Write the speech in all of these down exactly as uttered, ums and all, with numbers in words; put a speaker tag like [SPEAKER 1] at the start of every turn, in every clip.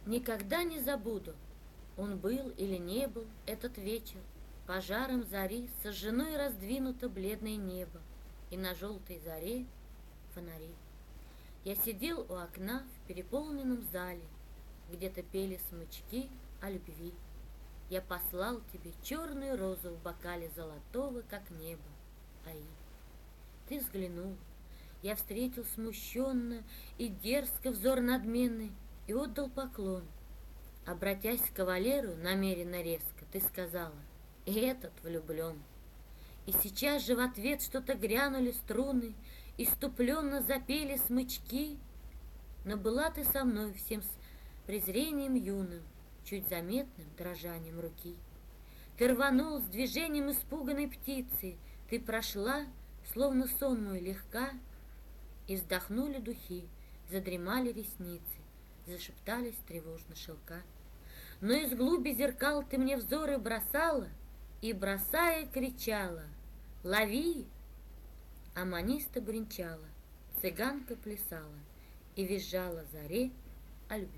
[SPEAKER 1] Никогда не забуду, он был или не был этот вечер. Пожаром зари сожжено и раздвинуто бледное небо, и на желтой заре фонари. Я сидел у окна в переполненном зале, где-то пели смычки о любви. Я послал тебе черную розу в бокале золотого, как небо, Аи. Ты взглянул, я встретил смущенно и дерзко взор надменный и отдал поклон. Обратясь к кавалеру намеренно резко, ты сказала: и этот влюблен. И сейчас же в ответ что-то грянули струны, иступленно запели смычки. Но была ты со мной всем с презрением юным, чуть заметным дрожанием руки. Ты рванул с движением испуганной птицы, ты прошла, словно сон мой, легка, и вздохнули духи, задремали ресницы, зашептались тревожно шелка. Но из глуби зеркал ты мне взоры бросала, и, бросая, кричала: лови! Аманиста бренчала, цыганка плясала и визжала заре о любви.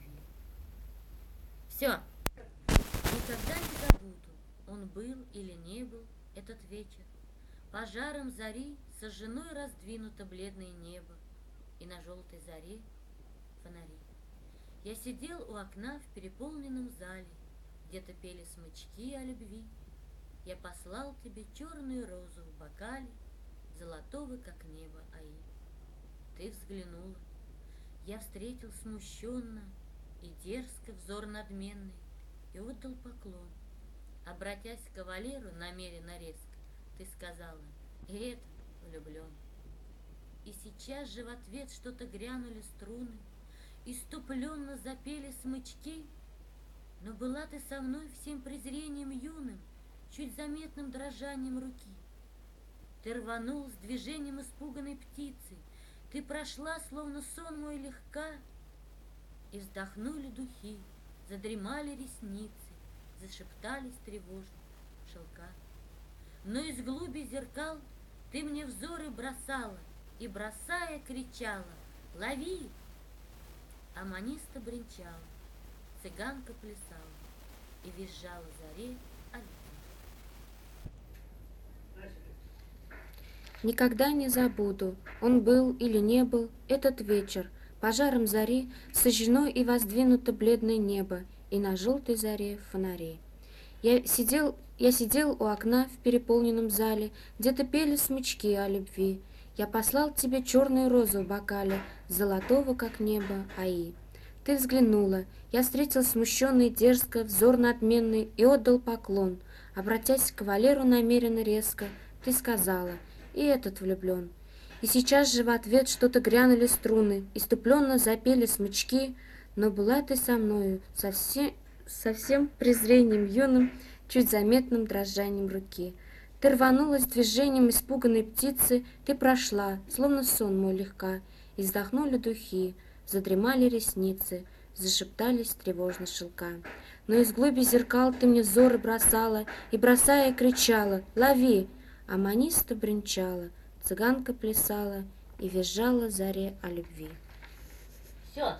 [SPEAKER 1] Все. Никогда не забуду, он был или не был этот вечер. Пожаром зари сожжено и раздвинуто бледное небо, и на желтой заре фонари. Я сидел у окна в переполненном зале, где-то пели смычки о любви. Я послал тебе черную розу в бокале, золотого, как небо, Аи. Ты взглянула, я встретил смущенно и дерзко взор надменный и отдал поклон. Обратясь к кавалеру намеренно резко, ты сказала: и этот влюблен. И сейчас же в ответ что-то грянули струны, иступленно запели смычки. Но была ты со мной всем презрением юным, чуть заметным дрожанием руки. Ты рванул с движением испуганной птицы, ты прошла, словно сон мой, легка, и вздохнули духи, задремали ресницы, зашептались тревожно шелка. Но из глуби зеркал ты мне взоры бросала и, бросая, кричала: лови! Аманиста бренчала, цыганка плясала и визжала заре о любви.
[SPEAKER 2] Никогда не забуду, он был или не был этот вечер. Пожаром зари сожжено и воздвинуто бледное небо, и на желтой заре фонари. Я сидел, я сидел у окна в переполненном зале, где-то пели смычки о любви. Я послал тебе черную розу в бокале, золотого, как небо, Аи. Ты взглянула, я встретил смущенный дерзко взор надменный и отдал поклон. Обратясь к кавалеру намеренно резко, ты сказала: и этот влюблен. И сейчас же в ответ что-то грянули струны, иступленно запели смычки. Но была ты со мною совсем, совсем презрением юным, чуть заметным дрожанием руки. Ты рванулась движением испуганной птицы, ты прошла, словно сон мой, легка, и вздохнули духи, задремали ресницы, зашептались тревожно шелка. Но из глуби зеркал ты мне взоры бросала и, бросая, кричала: лови! Аманиста бренчала, цыганка плясала и визжала заре о любви.
[SPEAKER 1] Все.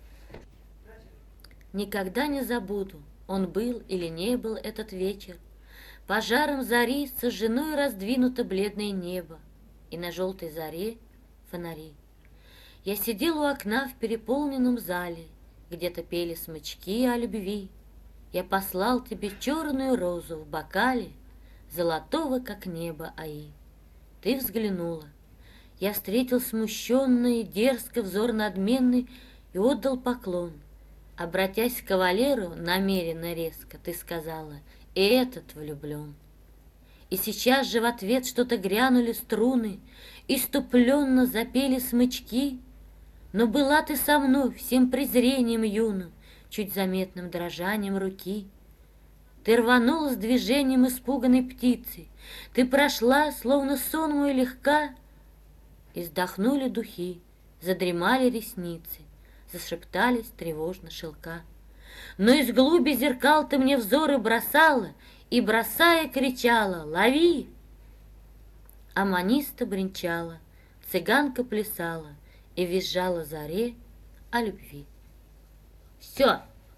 [SPEAKER 1] Никогда не забуду, он был или не был этот вечер. Пожаром зари сожжено и раздвинуто бледное небо, и на желтой заре фонари. Я сидел у окна в переполненном зале, где-то пели смычки о любви. Я послал тебе черную розу в бокале, золотого, как небо, Аи. Ты взглянула, я встретил смущенно и дерзко взор надменный и отдал поклон. Обратясь к кавалеру намеренно резко, ты сказала: и этот влюблен. И сейчас же в ответ что-то грянули струны, иступленно запели смычки. Но была ты со мной всем презрением юным, чуть заметным дрожанием руки. Ты рванула с движением испуганной птицы, ты прошла, словно сон мой, легка, и вздохнули духи, задремали ресницы, зашептались тревожно шелка. Но из глуби зеркал ты мне взоры бросала и, бросая, кричала: лови! Аманиста бренчала, цыганка плясала и визжала заре о любви. Все.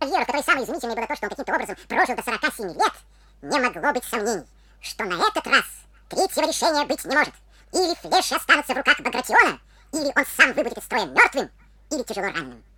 [SPEAKER 3] Карьеру, в которой самое изумительное было то, что он каким-то образом прожил до сорока семи лет, не могло быть сомнений, что на этот раз третьего решения быть не может. Или флеши останутся в руках Багратиона, или он сам выбудет из строя мертвым или тяжело раненым.